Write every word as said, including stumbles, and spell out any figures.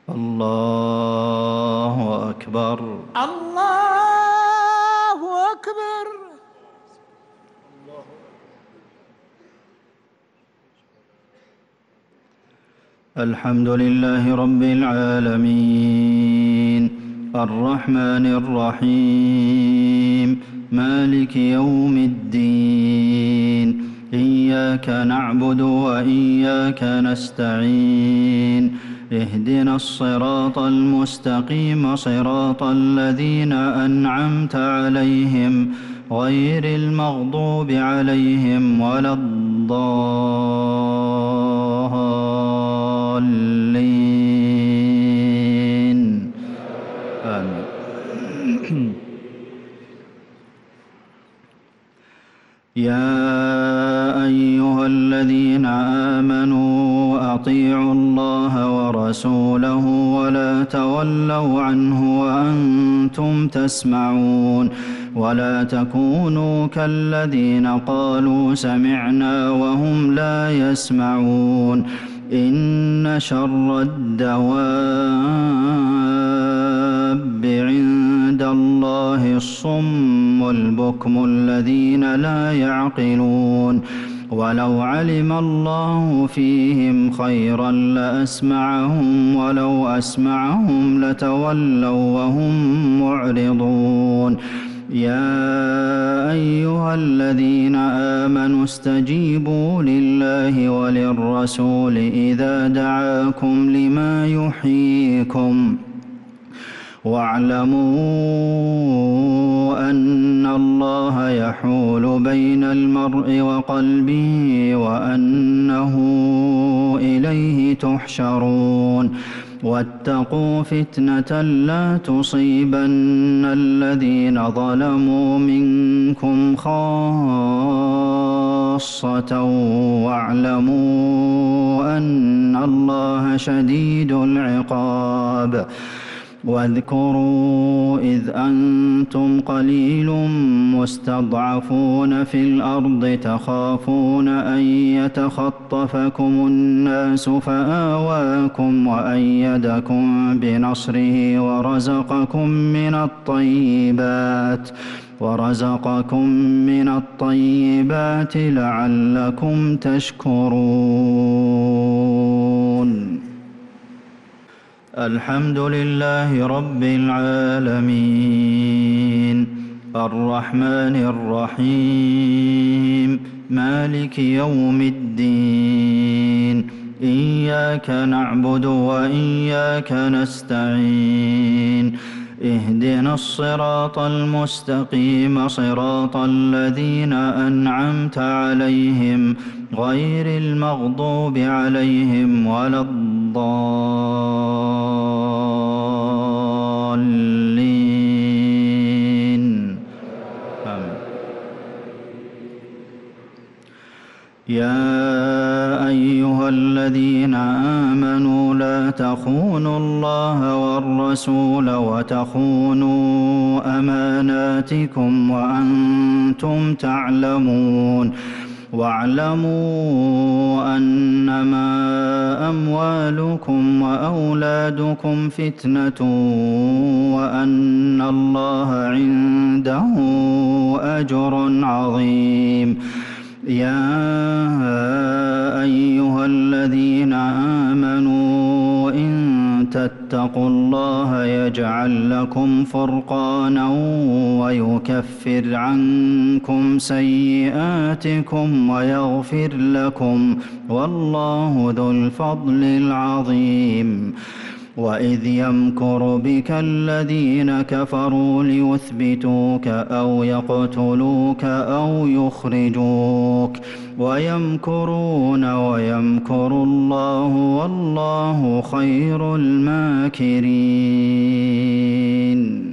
الله أكبر. الله أكبر. الحمد لله رب العالمين الرحمن الرحيم مالك يوم الدين إياك نعبد وإياك نستعين اهدنا الصراط المستقيم صراط الذين أنعمت عليهم غير المغضوب عليهم ولا الضالين آمين. يا أيها الذين آمنوا أطيعوا الله ورسوله ولا تولوا عنه وأنتم تسمعون ولا تكونوا كالذين قالوا سمعنا وهم لا يسمعون إن شر الدواب عند الله الصم البكم الذين لا يعقلون ولو علم الله فيهم خيرا لأسمعهم ولو أسمعهم لتولوا وهم معرضون يا أيها الذين آمنوا استجيبوا لله وللرسول إذا دعاكم لما يحييكم واعلموا أن الله يحول بين المرء وقلبه وأنه إليه تحشرون واتقوا فتنة لا تصيبن الذين ظلموا منكم خاصة واعلموا أن الله شديد العقاب واذكروا إذ أنتم قليل مستضعفون في الأرض تخافون أن يتخطفكم الناس فآواكم وأيدكم بنصره ورزقكم من الطيبات ورزقكم من الطيبات لعلكم تشكرون. الحمد لله رب العالمين الرحمن الرحيم مالك يوم الدين إياك نعبد وإياك نستعين اهدنا الصراط المستقيم صراط الذين أنعمت عليهم غير المغضوب عليهم ولا الضالين آمين. يا أيها الذين آمنوا لا تخونوا الله والرسول وتخونوا أماناتكم وأنتم تعلمون واعلموا أنما أموالكم وأولادكم فتنة وأن الله عنده أجر عظيم. يا أيها الذين آمنوا إن تتقوا الله يجعل لكم فرقانا ويكفر عنكم سيئاتكم ويغفر لكم والله ذو الفضل العظيم. وإذ يمكر بك الذين كفروا ليثبتوك أو يقتلوك أو يخرجوك ويمكرون ويمكر الله والله خير الماكرين.